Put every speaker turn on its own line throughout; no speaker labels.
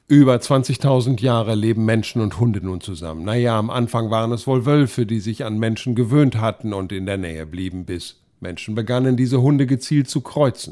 Über 20.000 Jahre leben Menschen und Hunde nun zusammen. Naja, am Anfang waren es wohl Wölfe, die sich an Menschen gewöhnt hatten und in der Nähe blieben, bis Menschen begannen, diese Hunde gezielt zu kreuzen.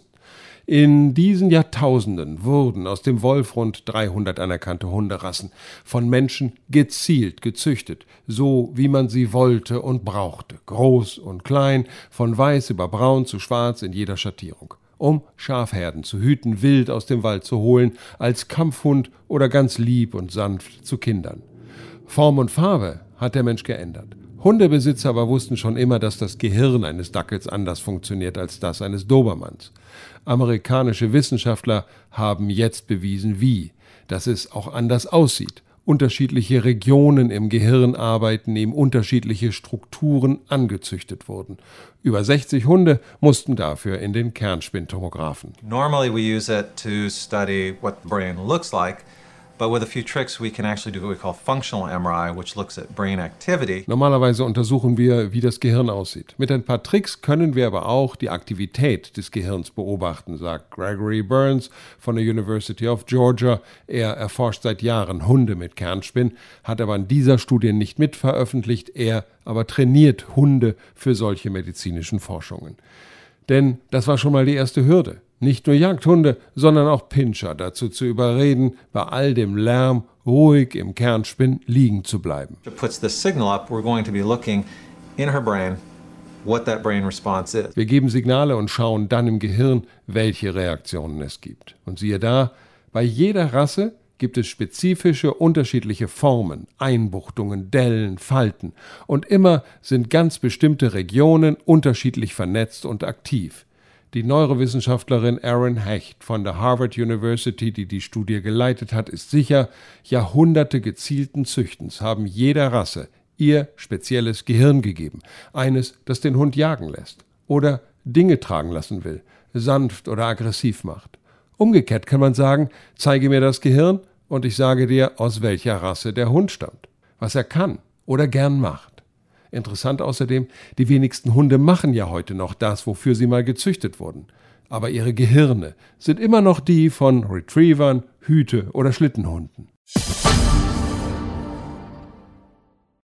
In diesen Jahrtausenden wurden aus dem Wolf rund 300 anerkannte Hunderassen von Menschen gezielt gezüchtet, so wie man sie wollte und brauchte, groß und klein, von weiß über braun zu schwarz in jeder Schattierung, um Schafherden zu hüten, wild aus dem Wald zu holen, als Kampfhund oder ganz lieb und sanft zu Kindern. Form und Farbe hat der Mensch geändert. Hundebesitzer aber wussten schon immer, dass das Gehirn eines Dackels anders funktioniert als das eines Dobermanns. Amerikanische Wissenschaftler haben jetzt bewiesen, dass es auch anders aussieht. Unterschiedliche Regionen im Gehirn arbeiten, ihm unterschiedliche Strukturen angezüchtet wurden. Über 60 Hunde mussten dafür in den Kernspintomographen.
Normally we use it to study what the brain looks like. But with a few tricks, we can actually do what we call functional MRI, which looks at brain activity.
Normalerweise untersuchen wir, wie das Gehirn aussieht. Mit ein paar Tricks können wir aber auch die Aktivität des Gehirns beobachten, sagt Gregory Burns von der University of Georgia. Er erforscht seit Jahren Hunde mit Kernspin, hat aber an dieser Studie nicht mitveröffentlicht. Er aber trainiert Hunde für solche medizinischen Forschungen. Denn das war schon mal die erste Hürde. Nicht nur Jagdhunde, sondern auch Pinscher dazu zu überreden, bei all dem Lärm ruhig im Kernspin liegen zu bleiben.
It puts the signal up. We're going to be looking in her brain what that brain response is.
Wir geben Signale und schauen dann im Gehirn, welche Reaktionen es gibt. Und siehe da, bei jeder Rasse gibt es spezifische unterschiedliche Formen, Einbuchtungen, Dellen, Falten. Und immer sind ganz bestimmte Regionen unterschiedlich vernetzt und aktiv. Die Neurowissenschaftlerin Aaron Hecht von der Harvard University, die die Studie geleitet hat, ist sicher, Jahrhunderte gezielten Züchtens haben jeder Rasse ihr spezielles Gehirn gegeben. Eines, das den Hund jagen lässt oder Dinge tragen lassen will, sanft oder aggressiv macht. Umgekehrt kann man sagen, zeige mir das Gehirn und ich sage dir, aus welcher Rasse der Hund stammt, was er kann oder gern macht. Interessant außerdem, die wenigsten Hunde machen ja heute noch das, wofür sie mal gezüchtet wurden. Aber ihre Gehirne sind immer noch die von Retrievern, Hüte- oder Schlittenhunden.